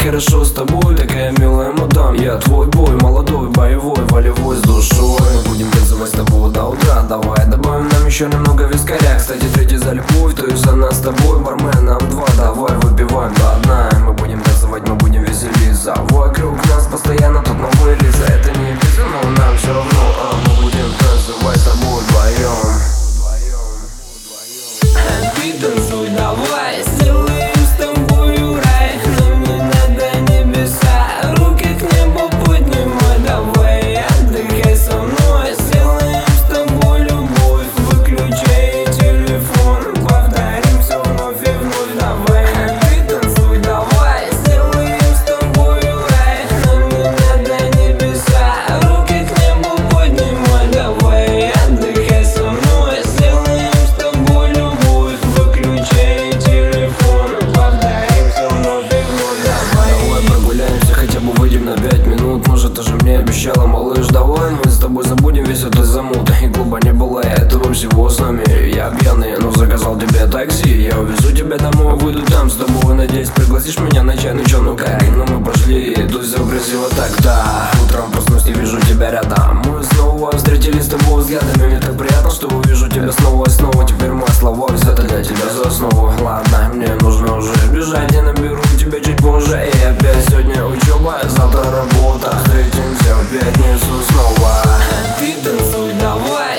хорошо с тобой, такая милая мадам. Я твой бой, молодой, боевой, волевой, с душой. Мы будем танцевать с тобой до утра. Давай добавим нам еще немного вискаря. Кстати, третий за любовь, то есть она с тобой. Бармен, нам два, давай выпиваем до дна. Мы будем танцевать, мы будем веселиться. Вокруг нас постоянно тут новые лица. Это не песня, но нам все равно. Мы будем танцевать с тобой вдвоем. Ты танцуй, давай, сделаем с тобою рай. Нам не надо небеса, руки к небу поднимай. Давай, отдыхай со мной, сделаем с тобой любовь. Выключай телефон, повторим все вновь и вновь. Давай, ты танцуй, давай, сделаем с тобою рай. Нам не надо небеса, руки к небу поднимай. Давай, отдыхай со мной, сделаем с тобой любовь. Выключай телефон, повторим все вновь и вновь. Давай прогуляемся, хотя бы выйдем на 5 минут. Может, ты же мне обещала, малыш, давай мы с тобой забудем весь этот замут. И клуба не было, этого всего с нами. Я пьяный, но заказал тебе такси. Я увезу тебя домой, выйду там с тобой. Надеюсь, пригласишь меня на чай, ну чё, ну как? Ну мы пошли, тут все красиво так-то. Утром проснусь и вижу тебя рядом. Мы снова встретились с тобой взглядами. Мне так приятно, что увижу тебя снова и снова. Теперь мои слова взяты для тебя за основу. Ладно, мне нужно уже бежать, я наберу тебя чуть позже. И опять сегодня учеба, завтра работа. Встретимся в пятницу снова. Ты танцуй, давай,